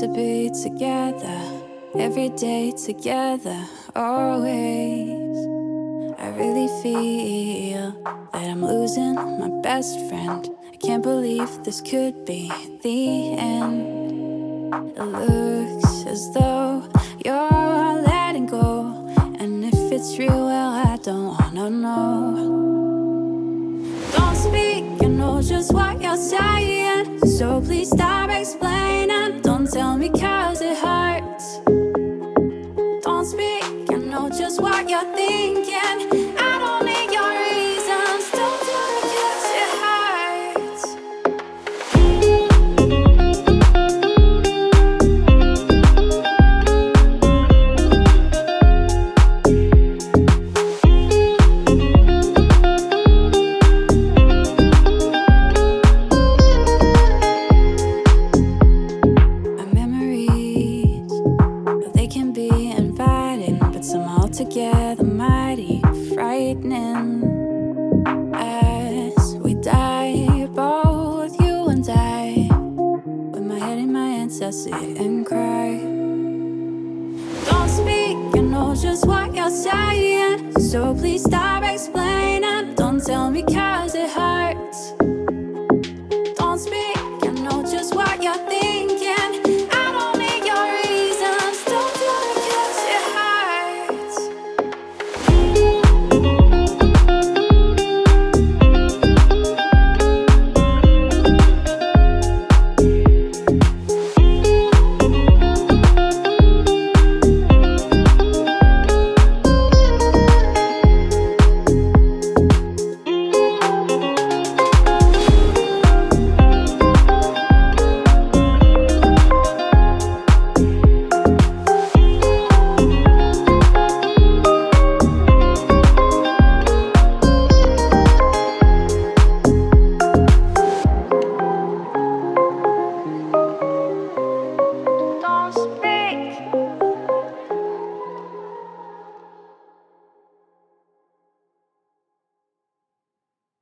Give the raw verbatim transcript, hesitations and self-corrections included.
to be together, every day together, always. I really feel that I'm losing my best friend. I can't believe this could be the end. It looks as though you're letting go, and if it's real, well, I don't wanna know. Don't speak, you know just what you're saying, so please stop explaining. Don't tell me cause it hurts. Don't speak, you know just what you're thinking. I don't need your reasons. Don't do it cause it hurts. Our memories, they can be inviting, but somehow together mighty frightening. As we die, both you and I, with my head in my hands, I sit and cry. Don't speak, you know just what you're saying, so please stop